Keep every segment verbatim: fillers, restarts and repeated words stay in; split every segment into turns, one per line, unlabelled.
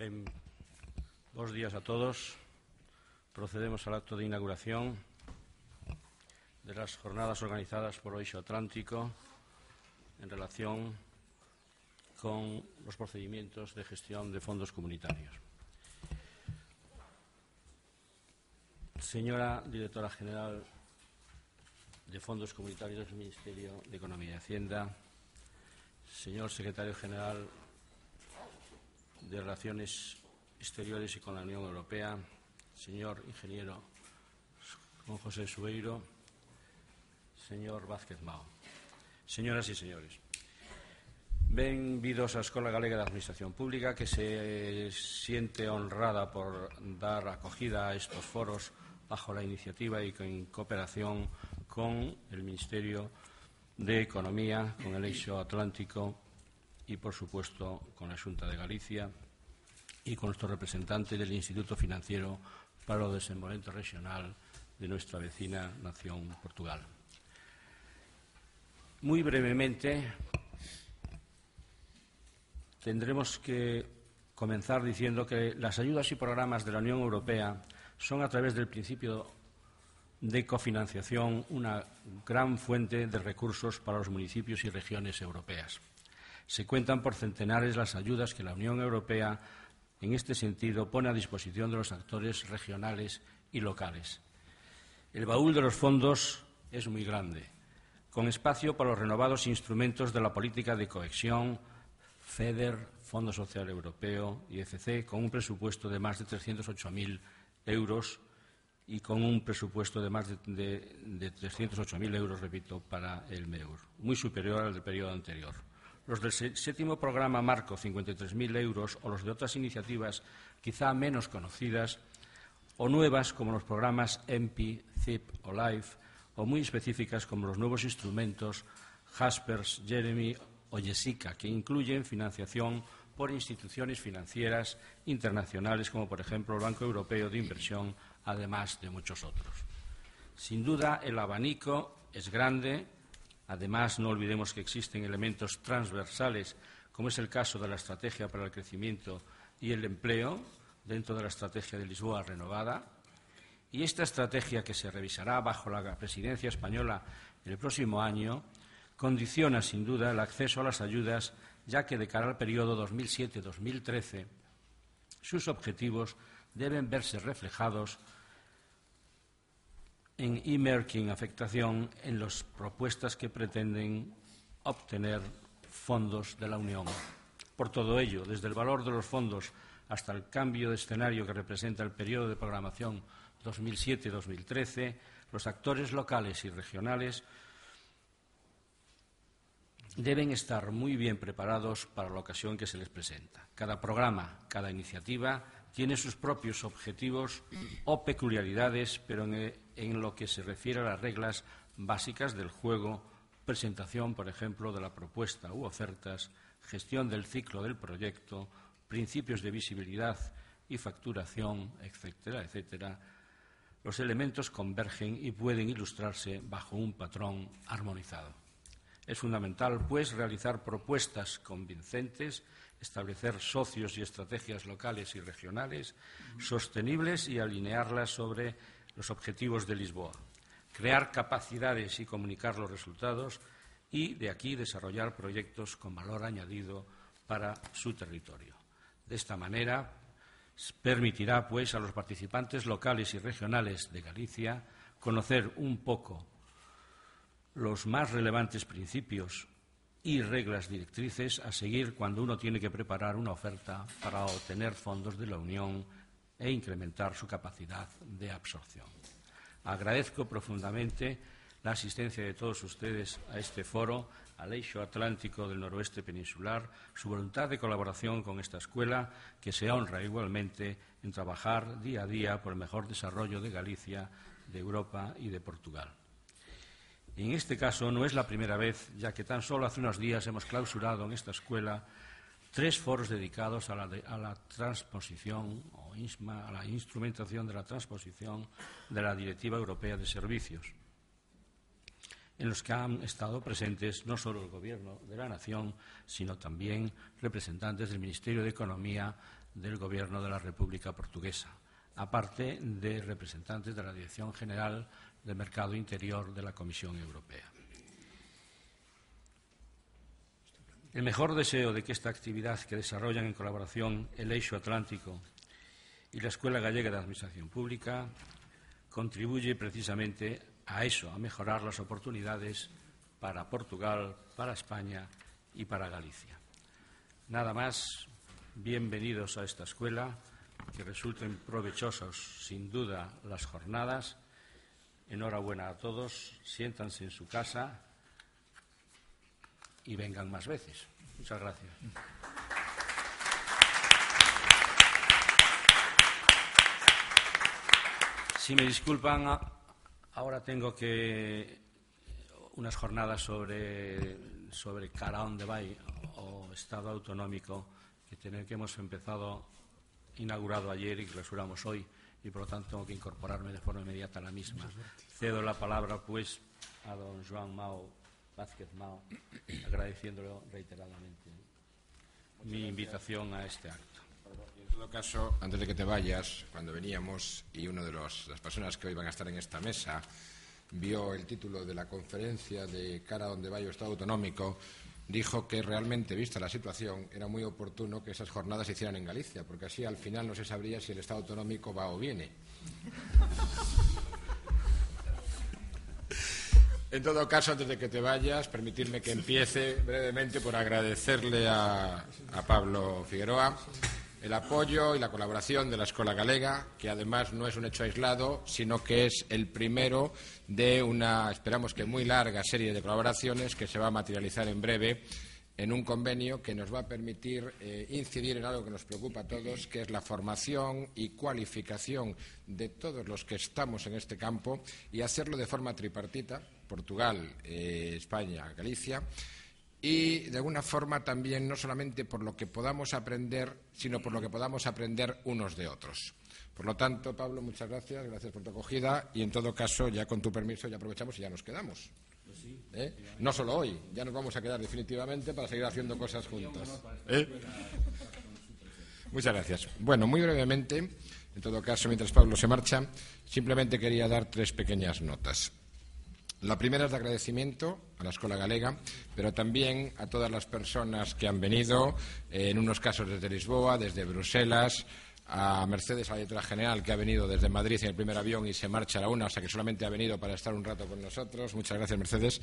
Ben, bos días a todos. Procedemos al acto de inauguración de las jornadas organizadas por Eixo Atlántico en relación con los procedimientos de gestión de fondos comunitarios. Señora Directora General de Fondos Comunitarios del Ministerio de Economía y Hacienda, señor Secretario General de Relaciones Exteriores y con la Unión Europea, señor Ingeniero Juan José Sueiro, señor Vázquez Mao. Señoras y señores, benvidos á Escola Galega de Administración Pública, que se siente honrada por dar acogida a estos foros bajo la iniciativa y en cooperación con el Ministerio de Economía, con el Eixo Atlántico y, por supuesto, con la Xunta de Galicia y con nuestro representante del Instituto Financiero para el Desenvolvemento Regional de nuestra vecina nación, Portugal. Muy brevemente, tendremos que comenzar diciendo que las ayudas y programas de la Unión Europea son, a través del principio de cofinanciación, una gran fuente de recursos para los municipios y regiones europeas. Se cuentan por centenares las ayudas que la Unión Europea, en este sentido, pone a disposición de los actores regionales y locales. El baúl de los fondos es muy grande, con espacio para los renovados instrumentos de la política de cohesión, FEDER, Fondo Social Europeo y E F C, con un presupuesto de más de trescientos ocho mil euros y con un presupuesto de más de, de, de trescientos ocho mil euros, repito, para el MEUR, muy superior al del periodo anterior. Los del séptimo programa marco, cincuenta y tres mil euros, o los de otras iniciativas quizá menos conocidas o nuevas, como los programas E M P I, C I P o LIFE, o muy específicas como los nuevos instrumentos Jaspers, Jeremy o Jessica, que incluyen financiación por instituciones financieras internacionales, como por ejemplo el Banco Europeo de Inversión, además de muchos otros. Sin duda, el abanico es grande. Además, no olvidemos que existen elementos transversales, como es el caso de la Estrategia para el Crecimiento y el Empleo, dentro de la Estrategia de Lisboa renovada. Y esta estrategia, que se revisará bajo la presidencia española el próximo año, condiciona sin duda el acceso a las ayudas, ya que de cara al periodo dos mil siete dos mil trece sus objetivos deben verse reflejados en emerging afectación en las propuestas que pretenden obtener fondos de la Unión. Por todo ello, desde el valor de los fondos hasta el cambio de escenario que representa el periodo de programación dos mil siete dos mil trece, los actores locales y regionales deben estar muy bien preparados para la ocasión que se les presenta. Cada programa, cada iniciativa tiene sus propios objetivos o peculiaridades, pero en, en lo que se refiere a las reglas básicas del juego, presentación, por ejemplo, de la propuesta u ofertas, gestión del ciclo del proyecto, principios de visibilidad y facturación, etcétera, etcétera, los elementos convergen y pueden ilustrarse bajo un patrón armonizado. Es fundamental, pues, realizar propuestas convincentes, establecer socios y estrategias locales y regionales sostenibles y alinearlas sobre los objetivos de Lisboa, crear capacidades y comunicar los resultados y, de aquí, desarrollar proyectos con valor añadido para su territorio. De esta manera, permitirá, pues, a los participantes locales y regionales de Galicia conocer un poco los más relevantes principios y reglas directrices a seguir cuando uno tiene que preparar una oferta para obtener fondos de la Unión e incrementar su capacidad de absorción. Agradezco profundamente la asistencia de todos ustedes a este foro, al Eixo Atlántico del Noroeste Peninsular, su voluntad de colaboración con esta escuela, que se honra igualmente en trabajar día a día por el mejor desarrollo de Galicia, de Europa y de Portugal. En este caso no es la primera vez, ya que tan solo hace unos días hemos clausurado en esta escuela tres foros dedicados a la, de, a la transposición o INSMA, a la instrumentación de la transposición de la Directiva Europea de Servicios, en los que han estado presentes no solo el Gobierno de la Nación, sino también representantes del Ministerio de Economía, del Gobierno de la República Portuguesa, aparte de representantes de la Dirección General de Mercado Interior de la Comisión Europea. El mejor deseo de que esta actividad que desarrollan en colaboración el Eixo Atlántico y la Escuela Gallega de Administración Pública contribuye precisamente a eso, a mejorar las oportunidades para Portugal, para España y para Galicia. Nada más, bienvenidos a esta escuela, que resulten provechosos sin duda las jornadas. Enhorabuena a todos, siéntanse en su casa y vengan más veces. Muchas gracias. Si me disculpan, ahora tengo que unas jornadas sobre, sobre cara a dónde va o Estado autonómico que, tener, que hemos empezado, inaugurado ayer y clausuramos hoy, y por lo tanto tengo que incorporarme de forma inmediata a la misma. Cedo la palabra, pues, a don Joan Mao Vázquez Mao, agradeciéndole reiteradamente mi invitación a este acto.
En todo caso, antes de que te vayas, cuando veníamos y una de los, las personas que hoy van a estar en esta mesa vio el título de la conferencia de cara a donde vaya el Estado autonómico, dijo que realmente, vista la situación, era muy oportuno que esas jornadas se hicieran en Galicia, porque así al final no se sabría si el Estado autonómico va o viene. En todo caso, antes de que te vayas, permitirme que empiece brevemente por agradecerle a, a Pablo Figueroa el apoyo y la colaboración de la Escola Galega, que además no es un hecho aislado, sino que es el primero de una, esperamos que muy larga serie de colaboraciones que se va a materializar en breve en un convenio que nos va a permitir eh, incidir en algo que nos preocupa a todos, que es la formación y cualificación de todos los que estamos en este campo, y hacerlo de forma tripartita, Portugal, eh, España, Galicia, y de alguna forma también no solamente por lo que podamos aprender, sino por lo que podamos aprender unos de otros. Por lo tanto, Pablo, muchas gracias, gracias por tu acogida, y en todo caso, ya con tu permiso, ya aprovechamos y ya nos quedamos. ¿Eh? No solo hoy, ya nos vamos a quedar definitivamente para seguir haciendo cosas juntos. ¿Eh? Muchas gracias. Bueno, muy brevemente, en todo caso, mientras Pablo se marcha, simplemente quería dar tres pequeñas notas. La primera es de agradecimiento a la Escola Galega, pero también a todas las personas que han venido, eh, en unos casos desde Lisboa, desde Bruselas, a Mercedes, a la directora general, que ha venido desde Madrid en el primer avión y se marcha a la una, o sea que solamente ha venido para estar un rato con nosotros. Muchas gracias, Mercedes.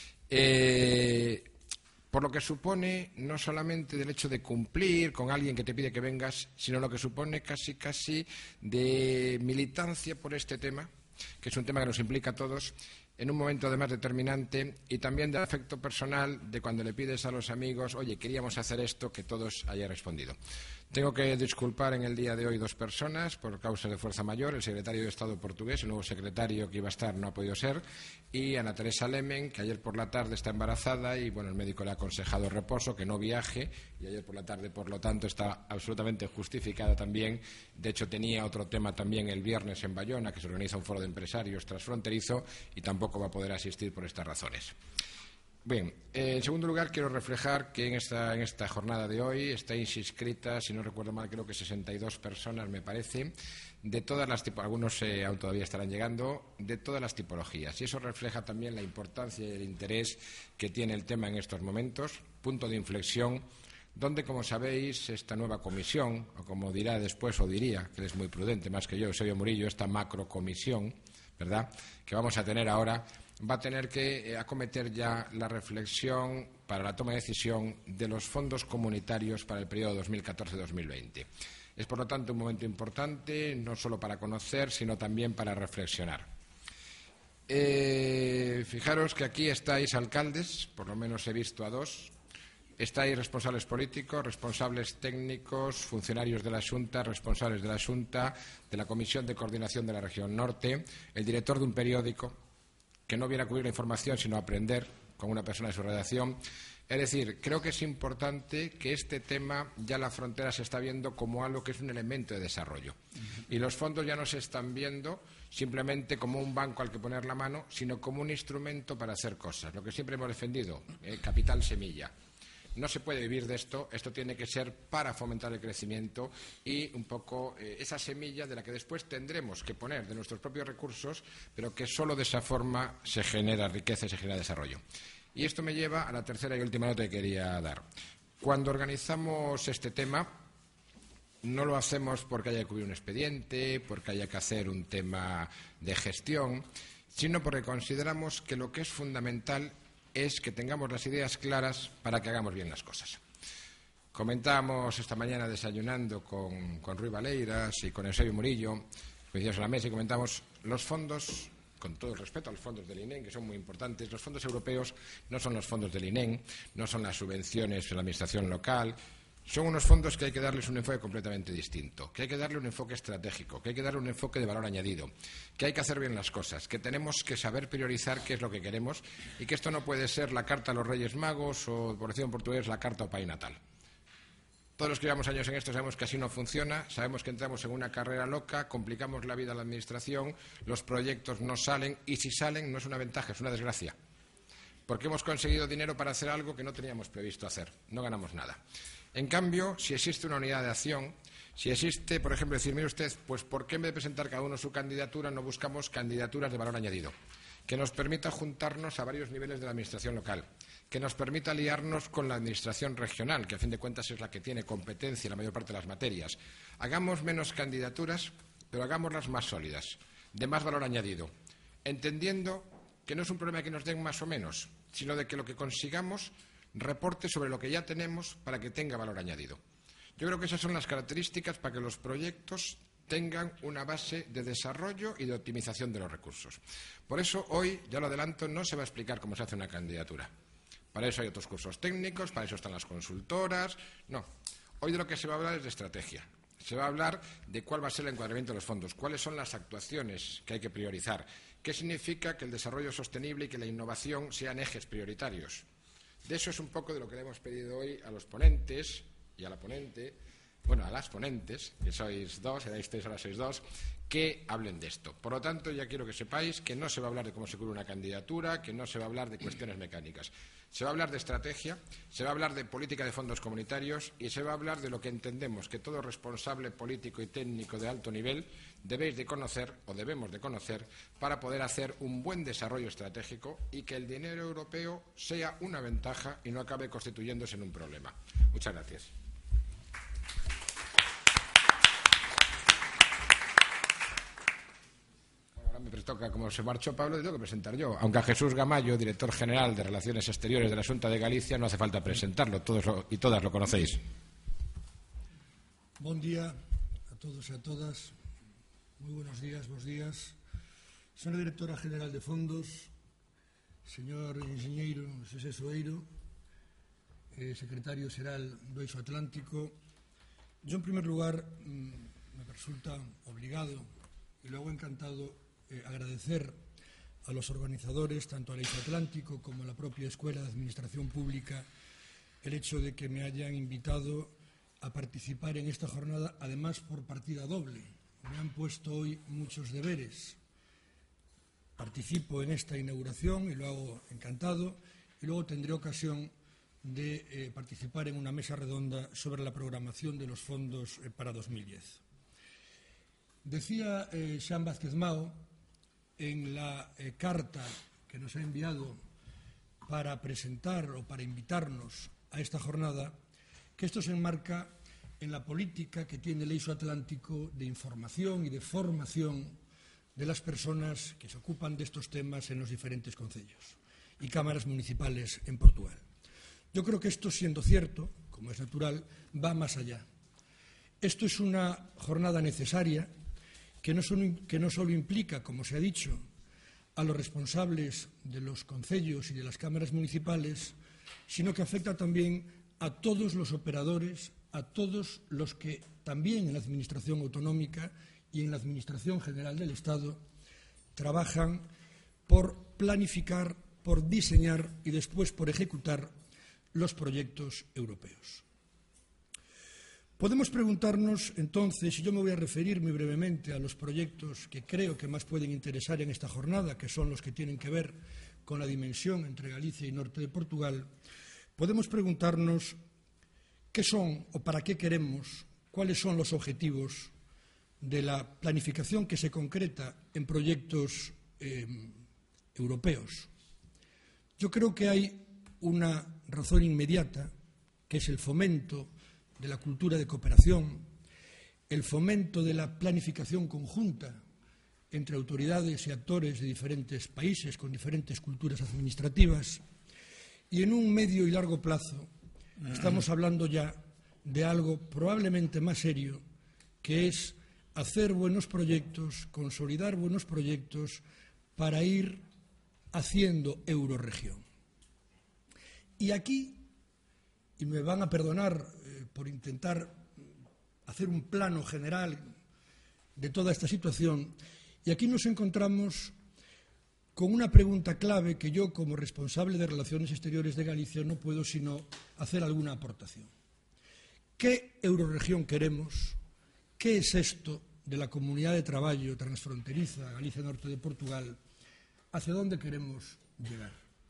Eh, por lo que supone no solamente del hecho de cumplir con alguien que te pide que vengas, sino lo que supone casi, casi de militancia por este tema, que es un tema que nos implica a todos, en un momento además determinante, y también de afecto personal de cuando le pides a los amigos, oye, queríamos hacer esto, que todos hayan respondido. Tengo que disculpar en el día de hoy dos personas por causa de fuerza mayor, el secretario de Estado portugués, el nuevo secretario que iba a estar no ha podido ser, y Ana Teresa Lemen, que ayer por la tarde está embarazada y bueno, el médico le ha aconsejado reposo, que no viaje, y ayer por la tarde, por lo tanto, está absolutamente justificada también. De hecho, tenía otro tema también el viernes en Bayona, que se organiza un foro de empresarios transfronterizo, y tampoco va a poder asistir por estas razones. Bien, eh, en segundo lugar, quiero reflejar que en esta, en esta jornada de hoy estáis inscritas, si no recuerdo mal, creo que sesenta y dos personas, me parece, de todas las tipologías, algunos eh, aún todavía estarán llegando, de todas las tipologías. Y eso refleja también la importancia y el interés que tiene el tema en estos momentos, punto de inflexión, donde, como sabéis, esta nueva comisión, o como dirá después, o diría, que es muy prudente, más que yo, Eusebio Murillo, esta macrocomisión, ¿verdad?, que vamos a tener ahora, va a tener que eh, acometer ya la reflexión para la toma de decisión de los fondos comunitarios para el periodo dos mil catorce dos mil veinte. Es, por lo tanto, un momento importante, no solo para conocer, sino también para reflexionar. Eh, fijaros que aquí estáis alcaldes, por lo menos he visto a dos, estáis responsables políticos, responsables técnicos, funcionarios de la Xunta, responsables de la Xunta, de la Comisión de Coordinación de la Región Norte, el director de un periódico, que no viene a cubrir la información, sino a aprender con una persona de su redacción. Es decir, creo que es importante que este tema, ya la frontera se está viendo como algo que es un elemento de desarrollo. Y los fondos ya no se están viendo simplemente como un banco al que poner la mano, sino como un instrumento para hacer cosas. Lo que siempre hemos defendido, eh, capital semilla. no se puede vivir de esto, esto tiene que ser para fomentar el crecimiento y un poco eh, esa semilla de la que después tendremos que poner de nuestros propios recursos, pero que solo de esa forma se genera riqueza y se genera desarrollo. Y esto me lleva a la tercera y última nota que quería dar. Cuando organizamos este tema, no lo hacemos porque haya que cubrir un expediente, porque haya que hacer un tema de gestión, sino porque consideramos que lo que es fundamental es que tengamos las ideas claras para que hagamos bien las cosas. Comentábamos esta mañana desayunando con, con Ruy Valeiras y con Eusebio Murillo, coincidimos en la mesa y comentamos los fondos, con todo el respeto a los fondos del I N E M, que son muy importantes, los fondos europeos no son los fondos del I N E M, no son las subvenciones de la administración local. Son unos fondos que hay que darles un enfoque completamente distinto, que hay que darle un enfoque estratégico, que hay que darle un enfoque de valor añadido, que hay que hacer bien las cosas, que tenemos que saber priorizar qué es lo que queremos y que esto no puede ser la carta a los Reyes Magos o, por decirlo en portugués, la carta ao Pai Natal. Todos los que llevamos años en esto sabemos que así no funciona, sabemos que entramos en una carrera loca, complicamos la vida a la Administración, los proyectos no salen y si salen no es una ventaja, es una desgracia. Porque hemos conseguido dinero para hacer algo que no teníamos previsto hacer, no ganamos nada. En cambio, si existe una unidad de acción, si existe, por ejemplo, decir, mire usted, pues ¿por qué en vez de presentar cada uno su candidatura no buscamos candidaturas de valor añadido? Que nos permita juntarnos a varios niveles de la Administración local, que nos permita aliarnos con la Administración regional, que a fin de cuentas es la que tiene competencia en la mayor parte de las materias. Hagamos menos candidaturas, pero hagámoslas más sólidas, de más valor añadido, entendiendo que no es un problema de que nos den más o menos, sino de que lo que consigamos reporte sobre lo que ya tenemos para que tenga valor añadido. Yo creo que esas son las características para que los proyectos tengan una base de desarrollo y de optimización de los recursos. Por eso, hoy, ya lo adelanto, no se va a explicar cómo se hace una candidatura. Para eso hay otros cursos técnicos, para eso están las consultoras. No, hoy de lo que se va a hablar es de estrategia. Se va a hablar de cuál va a ser el encuadramiento de los fondos, cuáles son las actuaciones que hay que priorizar, qué significa que el desarrollo sostenible y que la innovación sean ejes prioritarios. De eso es un poco de lo que le hemos pedido hoy a los ponentes y a la ponente, bueno, a las ponentes, que sois dos, erais tres, ahora sois dos, que hablen de esto. Por lo tanto, ya quiero que sepáis que no se va a hablar de cómo se cubre una candidatura, que no se va a hablar de cuestiones mecánicas. Se va a hablar de estrategia, se va a hablar de política de fondos comunitarios y se va a hablar de lo que entendemos que todo responsable político y técnico de alto nivel debéis de conocer o debemos de conocer para poder hacer un buen desarrollo estratégico y que el dinero europeo sea una ventaja y no acabe constituyéndose en un problema. Muchas gracias. Me toca, como se marchó Pablo, tengo que presentar yo. Aunque a Jesús Gamayo, director general de Relaciones Exteriores de la Xunta de Galicia, no hace falta presentarlo, todos lo, y todas lo conocéis.
Buen día a todos y a todas. Muy buenos días, buenos días. Señora directora general de Fondos, señor enxeñeiro Xosé Soeiro, eh, secretario xeral do Eixo Atlántico. Yo, en primer lugar, mmm, me resulta obligado y luego encantado Eh, agradecer a los organizadores, tanto al Eixo Atlántico como a la propia Escuela de Administración Pública, el hecho de que me hayan invitado a participar en esta jornada, además por partida doble. Me han puesto hoy muchos deberes. Participo en esta inauguración y lo hago encantado, y luego tendré ocasión de eh, participar en una mesa redonda sobre la programación de los fondos eh, para dos mil diez. Decía eh, Xan Vázquez Mao, en la eh, carta que nos ha enviado para presentar o para invitarnos a esta jornada, que esto se enmarca en la política que tiene el Eixo Atlántico de información y de formación de las personas que se ocupan de estos temas en los diferentes concellos y cámaras municipales en Portugal. Yo creo que esto, siendo cierto, como es natural, va más allá. Esto es una jornada necesaria que no, son, que no solo implica, como se ha dicho, a los responsables de los concellos y de las cámaras municipales, sino que afecta también a todos los operadores, a todos los que también en la Administración autonómica y en la Administración General del Estado trabajan por planificar, por diseñar y después por ejecutar los proyectos europeos. Podemos preguntarnos, entonces, y yo me voy a referir muy brevemente a los proyectos que creo que más pueden interesar en esta jornada, que son los que tienen que ver con la dimensión entre Galicia y norte de Portugal, podemos preguntarnos qué son o para qué queremos, cuáles son los objetivos de la planificación que se concreta en proyectos eh, europeos. Yo creo que hay una razón inmediata, que es el fomento de la cultura de cooperación, el fomento de la planificación conjunta entre autoridades y actores de diferentes países con diferentes culturas administrativas, y en un medio y largo plazo estamos hablando ya de algo probablemente más serio, que es hacer buenos proyectos, consolidar buenos proyectos para ir haciendo eurorregión. Y aquí, y me van a perdonar eh, por intentar hacer un plano general de toda esta situación, y aquí nos encontramos con una pregunta clave que yo, como responsable de Relaciones Exteriores de Galicia, no puedo sino hacer alguna aportación. ¿Qué eurorregión queremos? ¿Qué es esto de la Comunidad de Traballo transfronteriza Galicia Norte de Portugal? ¿Hacia dónde queremos llegar?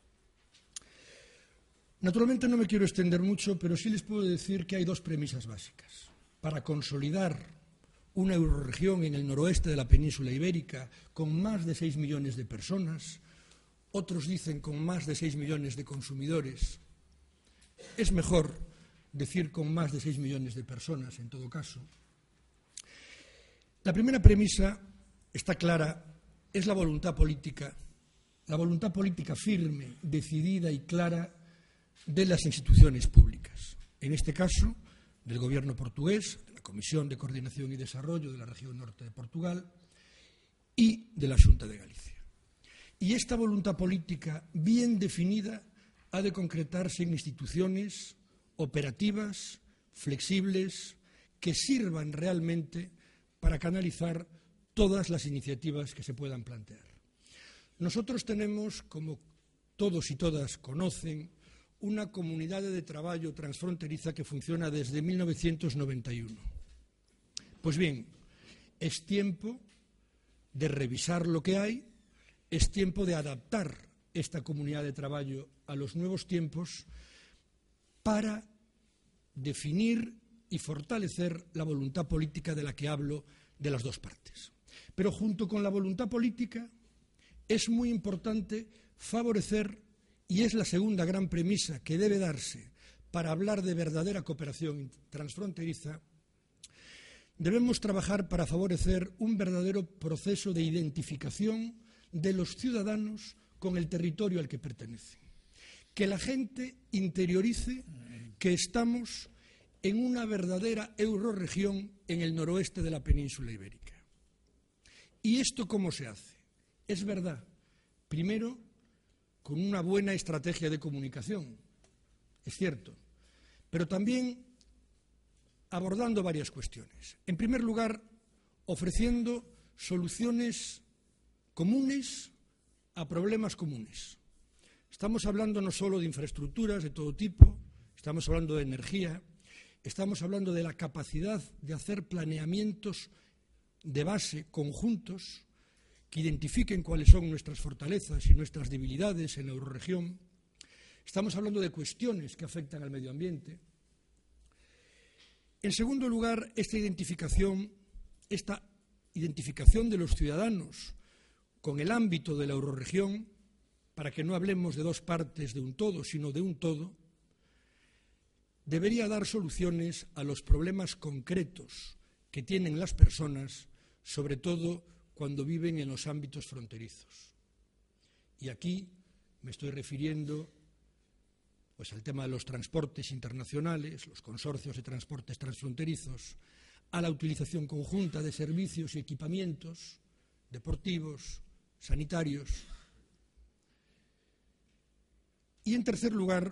Naturalmente no me quiero extender mucho, pero sí les puedo decir que hay dos premisas básicas. Para consolidar una eurorregión en el noroeste de la península ibérica con más de seis millones de personas, otros dicen con más de seis millones de consumidores. Es mejor decir con más de seis millones de personas, en todo caso. La primera premisa está clara, es la voluntad política, la voluntad política firme, decidida y clara de las instituciones públicas. En este caso, del Gobierno portugués, de la Comisión de Coordinación y Desarrollo de la Región Norte de Portugal y de la Xunta de Galicia. Y esta voluntad política bien definida ha de concretarse en instituciones operativas, flexibles, que sirvan realmente para canalizar todas las iniciativas que se puedan plantear. Nosotros tenemos, como todos y todas conocen, una comunidad de trabajo transfronteriza que funciona desde mil novecientos noventa y uno. Pues bien, es tiempo de revisar lo que hay, es tiempo de adaptar esta comunidad de trabajo a los nuevos tiempos para definir y fortalecer la voluntad política de la que hablo de las dos partes. Pero junto con la voluntad política es muy importante favorecer, y es la segunda gran premisa que debe darse para hablar de verdadera cooperación transfronteriza, debemos trabajar para favorecer un verdadero proceso de identificación de los ciudadanos con el territorio al que pertenecen. Que la gente interiorice que estamos en una verdadera eurorregión en el noroeste de la península ibérica. ¿Y esto cómo se hace? Es verdad, primero, con una buena estrategia de comunicación, es cierto, pero también abordando varias cuestiones. En primer lugar, ofreciendo soluciones comunes a problemas comunes. Estamos hablando no solo de infraestructuras de todo tipo, estamos hablando de energía, estamos hablando de la capacidad de hacer planeamientos de base conjuntos que identifiquen cuáles son nuestras fortalezas y nuestras debilidades en la eurorregión. Estamos hablando de cuestiones que afectan al medio ambiente. En segundo lugar, esta identificación, esta identificación de los ciudadanos con el ámbito de la eurorregión, para que no hablemos de dos partes de un todo, sino de un todo, debería dar soluciones a los problemas concretos que tienen las personas, sobre todo cuando viven en los ámbitos fronterizos. Y aquí me estoy refiriendo pues, al tema de los transportes internacionales, los consorcios de transportes transfronterizos, a la utilización conjunta de servicios y equipamientos deportivos, sanitarios. Y en tercer lugar,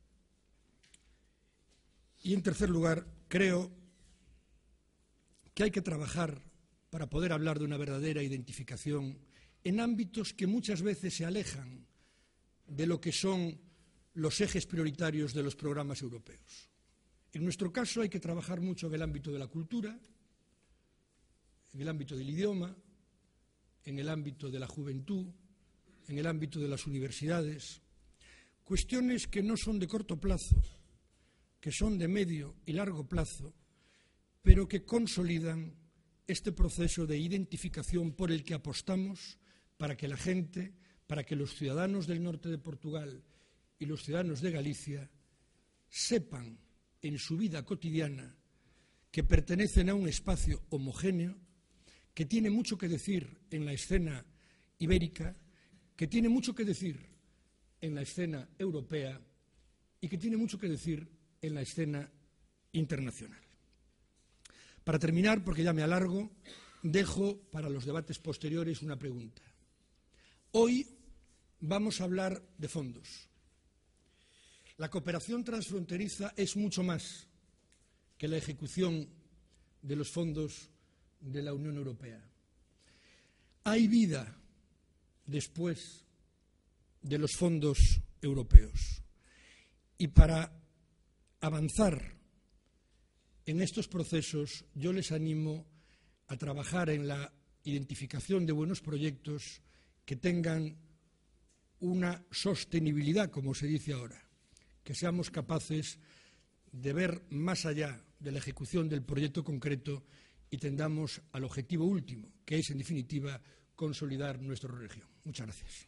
y en tercer lugar, creo que hay que trabajar para poder hablar de una verdadera identificación en ámbitos que muchas veces se alejan de lo que son los ejes prioritarios de los programas europeos. En nuestro caso hay que trabajar mucho en el ámbito de la cultura, en el ámbito del idioma, en el ámbito de la juventud, en el ámbito de las universidades, Cuestiones que no son de corto plazo, que son de medio y largo plazo, pero que consolidan este proceso de identificación por el que apostamos para que la gente, para que los ciudadanos del norte de Portugal y los ciudadanos de Galicia sepan en su vida cotidiana que pertenecen a un espacio homogéneo, que tiene mucho que decir en la escena ibérica, que tiene mucho que decir en la escena europea y que tiene mucho que decir en la escena internacional. Para terminar, porque ya me alargo, dejo para los debates posteriores una pregunta. Hoy vamos a hablar de fondos. La cooperación transfronteriza es mucho más que la ejecución de los fondos de la Unión Europea. Hay vida después de los fondos europeos. Y para avanzar en estos procesos, yo les animo a trabajar en la identificación de buenos proyectos que tengan una sostenibilidad, como se dice ahora, que seamos capaces de ver más allá de la ejecución del proyecto concreto y tendamos al objetivo último, que es, en definitiva, consolidar nuestra región. Muchas gracias.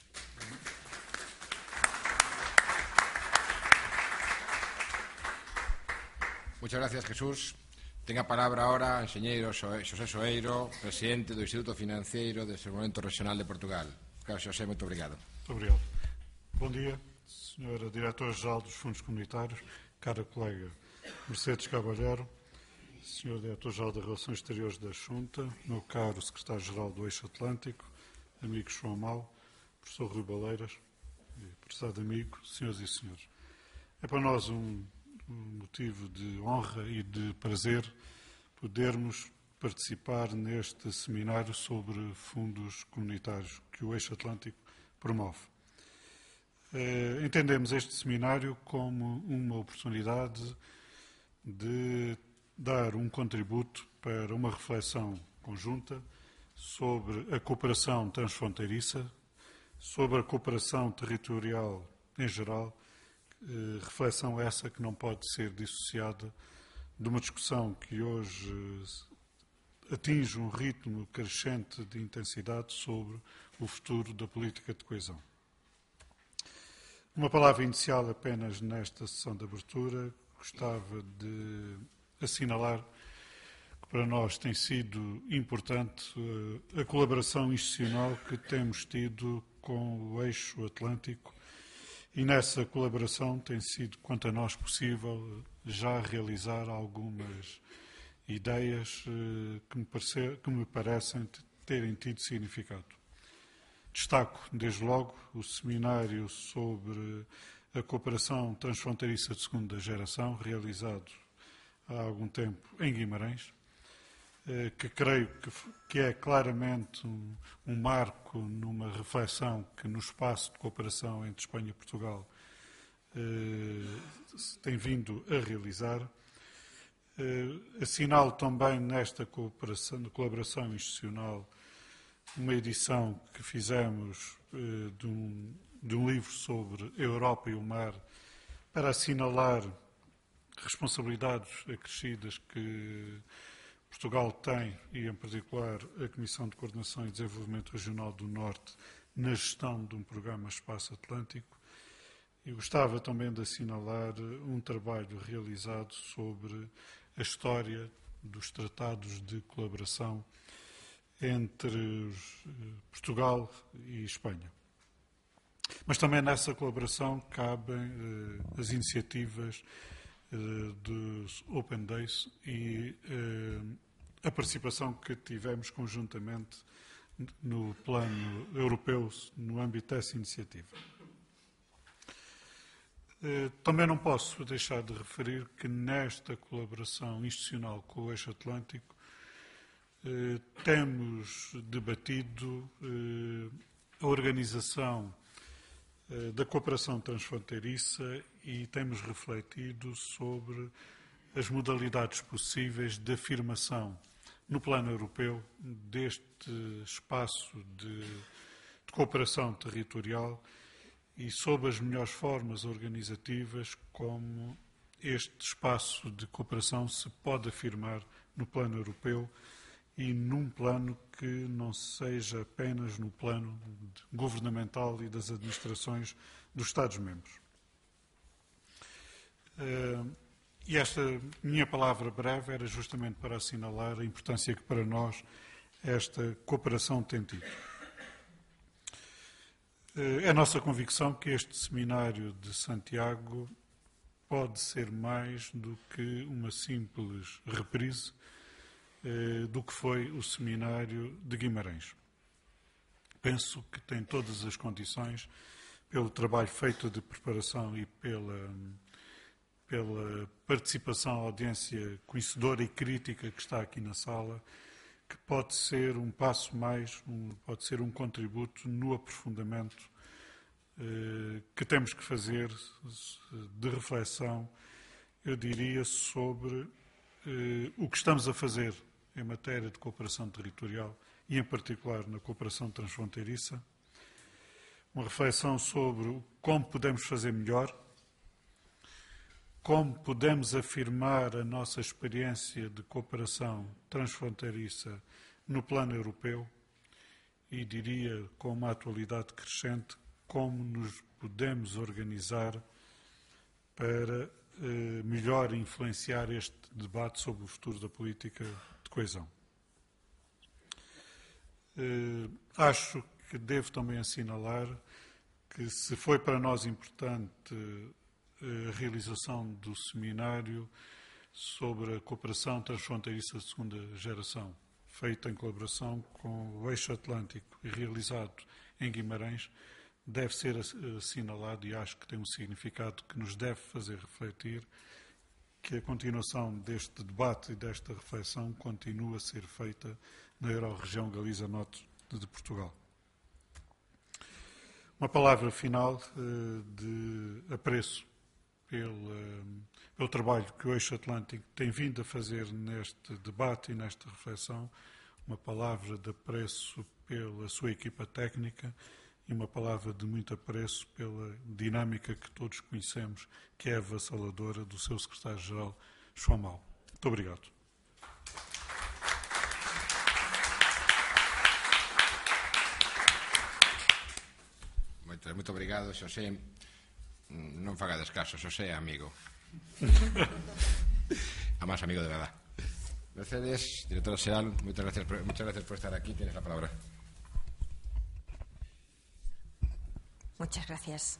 Muchas gracias, Jesús. Tenga palabra ahora o enxeñeiro Xosé Soeiro, presidente do Instituto Financeiro de Desenvolvemento Regional de Portugal. Claro, Xosé, muito obrigado.
Muito obrigado. Bom dia, senhora Diretora-Geral dos Fundos Comunitários, cara colega Mercedes Caballero, senhor Diretor-Geral das Relações Exteriores da Xunta, meu caro Secretário-Geral do Eixo Atlântico, amigo João Mau, professor Rui Baleiras, prezado amigo, senhoras e senhores. É para nós um um motivo de honra e de prazer podermos participar neste seminário sobre fundos comunitários que o Eixo Atlântico promove. Eh, entendemos este seminário como uma oportunidade de dar um contributo para uma reflexão conjunta sobre a cooperação transfronteiriça, sobre a cooperação territorial em geral, Uh, reflexão essa que não pode ser dissociada de uma discussão que hoje uh, atinge um ritmo crescente de intensidade sobre o futuro da política de coesão. Uma palavra inicial apenas nesta sessão de abertura. Gostava de assinalar que para nós tem sido importante uh, a colaboração institucional que temos tido com o Eixo Atlântico. E nessa colaboração tem sido, quanto a nós possível, já realizar algumas ideias eh, que, me parece, que me parecem terem tido significado. Destaco, desde logo, o seminário sobre a cooperação transfronteiriça de segunda geração, realizado há algum tempo em Guimarães, eh, que creio que, que é claramente um, um marco numa reflexão que no espaço de cooperação entre Espanha e Portugal eh, tem vindo a realizar. Eh, assinalo também nesta cooperação, colaboração institucional uma edição que fizemos eh, de, um, de um livro sobre a Europa e o mar para assinalar responsabilidades acrescidas que Portugal tem, e em particular a Comissão de Coordenação e Desenvolvimento Regional do Norte, na gestão de um programa Espaço Atlântico. E gostava também de assinalar um trabalho realizado sobre a história dos tratados de colaboração entre Portugal e Espanha. Mas também nessa colaboração cabem eh, as iniciativas dos Open Days e uh, a participação que tivemos conjuntamente no plano europeu no âmbito dessa iniciativa. Uh, também não posso deixar de referir que nesta colaboração institucional com o Eixo Atlântico uh, temos debatido uh, a organização da cooperação transfronteiriça e temos refletido sobre as modalidades possíveis de afirmação no plano europeu deste espaço de, de cooperação territorial e sob as melhores formas organizativas como este espaço de cooperação se pode afirmar no plano europeu e num plano que não seja apenas no plano governamental e das administrações dos Estados-membros. E esta minha palavra breve era justamente para assinalar a importância que para nós esta cooperação tem tido. É a nossa convicção que este seminário de Santiago pode ser mais do que uma simples reprise do que foi o seminário de Guimarães. Penso que tem todas as condições, pelo trabalho feito de preparação e pela, pela participação, audiência conhecedora e crítica que está aqui na sala, que pode ser um passo mais, um, pode ser um contributo no aprofundamento eh, que temos que fazer de reflexão, eu diria, sobre eh, o que estamos a fazer em matéria de cooperação territorial e, em particular, na cooperação transfronteiriça. Uma reflexão sobre como podemos fazer melhor, como podemos afirmar a nossa experiência de cooperação transfronteiriça no plano europeu e, diria, com uma atualidade crescente, como nos podemos organizar para eh, melhor influenciar este debate sobre o futuro da política de coesão. Eh, acho que devo também assinalar que, se foi para nós importante a realização do seminário sobre a cooperação transfronteiriça de segunda geração, feita em colaboração com o Eixo Atlântico e realizado em Guimarães, deve ser assinalado e acho que tem um significado que nos deve fazer refletir que a continuação deste debate e desta reflexão continua a ser feita na Euro-região Galiza-Norte de Portugal. Uma palavra final de apreço Pelo, pelo trabalho que o Eixo Atlântico tem vindo a fazer neste debate e nesta reflexão, uma palavra de apreço pela sua equipa técnica e uma palavra de muito apreço pela dinâmica que todos conhecemos, que é avassaladora do seu secretário-geral, João Mau. Muito obrigado.
Muito, muito obrigado, Xosé. Non fagades caso, Xosé é amigo. A máis amigo de verdad. Mercedes, directora xeral, muchas gracias, por, muchas gracias por estar aquí. Tienes la palabra.
Muchas gracias.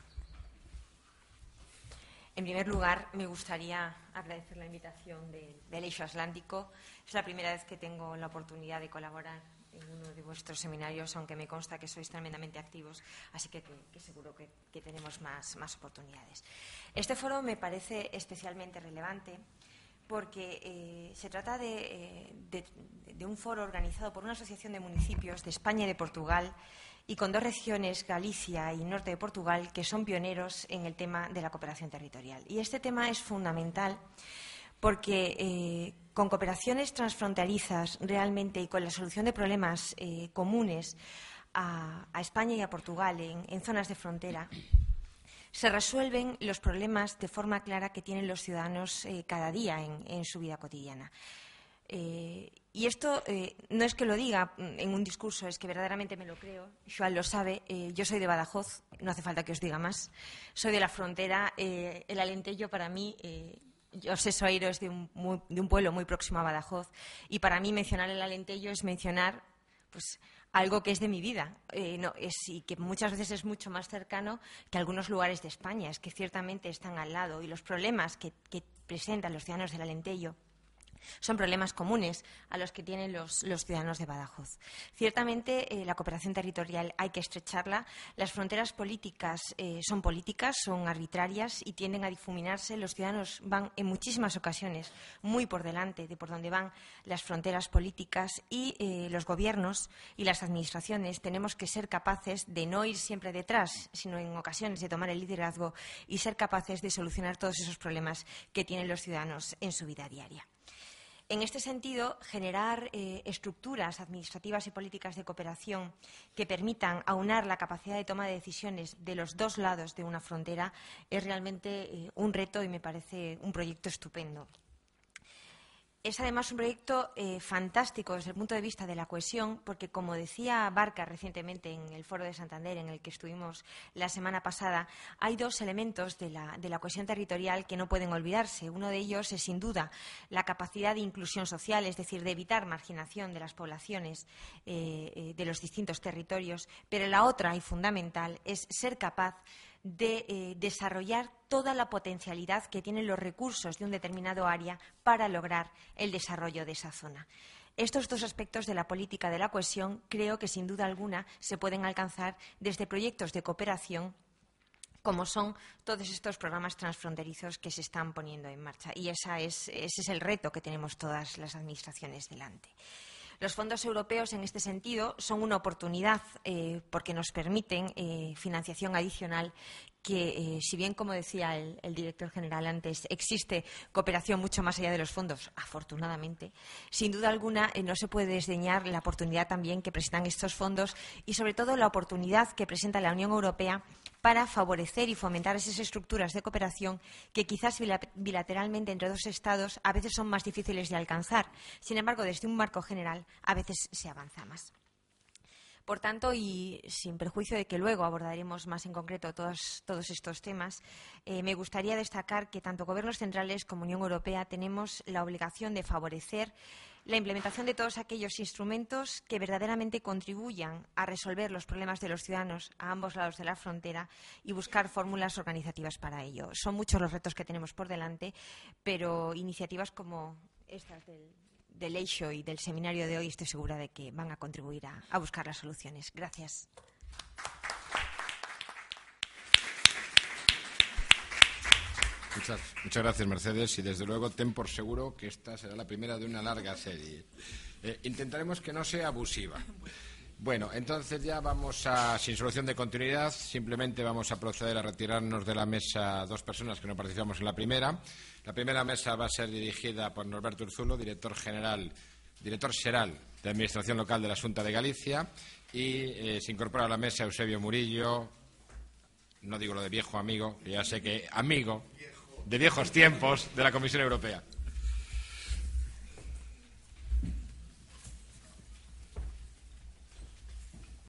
En primer lugar, me gustaría agradecer la invitación de, del Eixo Atlántico. Es la primera vez que tengo la oportunidad de colaborar en uno de vuestros seminarios, aunque me consta que sois tremendamente activos, así que, que, que seguro que, que tenemos más, más oportunidades. Este foro me parece especialmente relevante porque eh, se trata de, eh, de, de un foro organizado por una asociación de municipios de España y de Portugal y con dos regiones, Galicia y Norte de Portugal, que son pioneros en el tema de la cooperación territorial. Y este tema es fundamental porque eh, con cooperaciones transfronterizas realmente y con la solución de problemas eh, comunes a, a España y a Portugal en, en zonas de frontera, se resuelven los problemas de forma clara que tienen los ciudadanos eh, cada día en, en su vida cotidiana. Eh, y esto eh, no es que lo diga en un discurso, es que verdaderamente me lo creo. Joan lo sabe, eh, yo soy de Badajoz, no hace falta que os diga más. Soy de la frontera, eh, el Alentejo para mí... Eh, José Soeiro es de un, muy, de un pueblo muy próximo a Badajoz y para mí mencionar el Alentejo es mencionar pues, algo que es de mi vida eh, no, es, y que muchas veces es mucho más cercano que algunos lugares de España, es que ciertamente están al lado y los problemas que, que presentan los ciudadanos del Alentejo son problemas comunes a los que tienen los, los ciudadanos de Badajoz. Ciertamente, eh, la cooperación territorial hay que estrecharla. Las fronteras políticas eh, son políticas, son arbitrarias y tienden a difuminarse. Los ciudadanos van en muchísimas ocasiones muy por delante de por donde van las fronteras políticas y eh, los gobiernos y las administraciones tenemos que ser capaces de no ir siempre detrás, sino en ocasiones de tomar el liderazgo y ser capaces de solucionar todos esos problemas que tienen los ciudadanos en su vida diaria. En este sentido, generar eh, estructuras administrativas y políticas de cooperación que permitan aunar la capacidad de toma de decisiones de los dos lados de una frontera es realmente eh, un reto y me parece un proyecto estupendo. Es además un proyecto eh, fantástico desde el punto de vista de la cohesión, porque, como decía Barca recientemente en el Foro de Santander, en el que estuvimos la semana pasada, hay dos elementos de la, de la cohesión territorial que no pueden olvidarse. Uno de ellos es, sin duda, la capacidad de inclusión social, es decir, de evitar marginación de las poblaciones eh, eh, de los distintos territorios, pero la otra, y fundamental, es ser capaz de eh, desarrollar toda la potencialidad que tienen los recursos de un determinado área para lograr el desarrollo de esa zona. Estos dos aspectos de la política de la cohesión creo que, sin duda alguna, se pueden alcanzar desde proyectos de cooperación como son todos estos programas transfronterizos que se están poniendo en marcha. Y esa es, ese es el reto que tenemos todas las administraciones delante. Los fondos europeos, en este sentido, son una oportunidad eh, porque nos permiten eh, financiación adicional que, eh, si bien, como decía el, el director general antes, existe cooperación mucho más allá de los fondos, afortunadamente, sin duda alguna eh, no se puede desdeñar la oportunidad también que presentan estos fondos y, sobre todo, la oportunidad que presenta la Unión Europea para favorecer y fomentar esas estructuras de cooperación que quizás bilateralmente entre dos Estados a veces son más difíciles de alcanzar. Sin embargo, desde un marco general a veces se avanza más. Por tanto, y sin perjuicio de que luego abordaremos más en concreto todos, todos estos temas, eh, me gustaría destacar que tanto Gobiernos centrales como Unión Europea tenemos la obligación de favorecer la implementación de todos aquellos instrumentos que verdaderamente contribuyan a resolver los problemas de los ciudadanos a ambos lados de la frontera y buscar fórmulas organizativas para ello. Son muchos los retos que tenemos por delante, pero iniciativas como estas del del Eixo y del seminario de hoy estoy segura de que van a contribuir a, a buscar las soluciones. Gracias.
Muchas, muchas gracias, Mercedes, y desde luego ten por seguro que esta será la primera de una larga serie. Eh, intentaremos que no sea abusiva. Bueno, entonces ya vamos a, sin solución de continuidad, simplemente vamos a proceder a retirarnos de la mesa dos personas que no participamos en la primera. La primera mesa va a ser dirigida por Norberto Urzulo, director general, director xeral de Administración Local de la Xunta de Galicia, y eh, se incorpora a la mesa Eusebio Murillo, no digo lo de viejo amigo, que ya sé que amigo de viejos tiempos de la Comisión Europea.